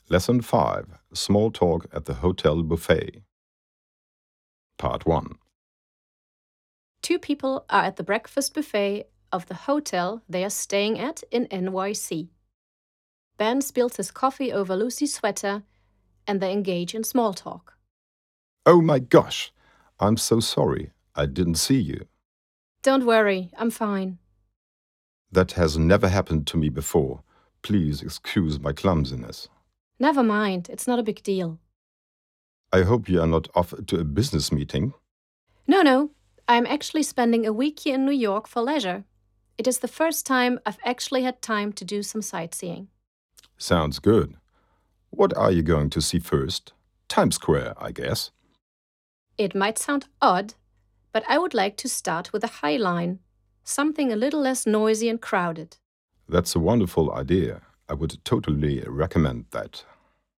Lesson 5. Small Talk at the Hotel Buffet. Part 1. Two people are at the breakfast buffet of the hotel they are staying at in NYC. Ben spills his coffee over Lucy's sweater, and they engage in small talk. Oh my gosh! I'm so sorry. I didn't see you. Don't worry, I'm fine. That has never happened to me before. Please excuse my clumsiness. Never mind, it's not a big deal. I hope you are not off to a business meeting. No, I'm actually spending a week here in New York for leisure. It is the first time I've actually had time to do some sightseeing. Sounds good. What are you going to see first? Times Square, I guess. It might sound odd, but I would like to start with the High Line, something a little less noisy and crowded. That's a wonderful idea. I would totally recommend that.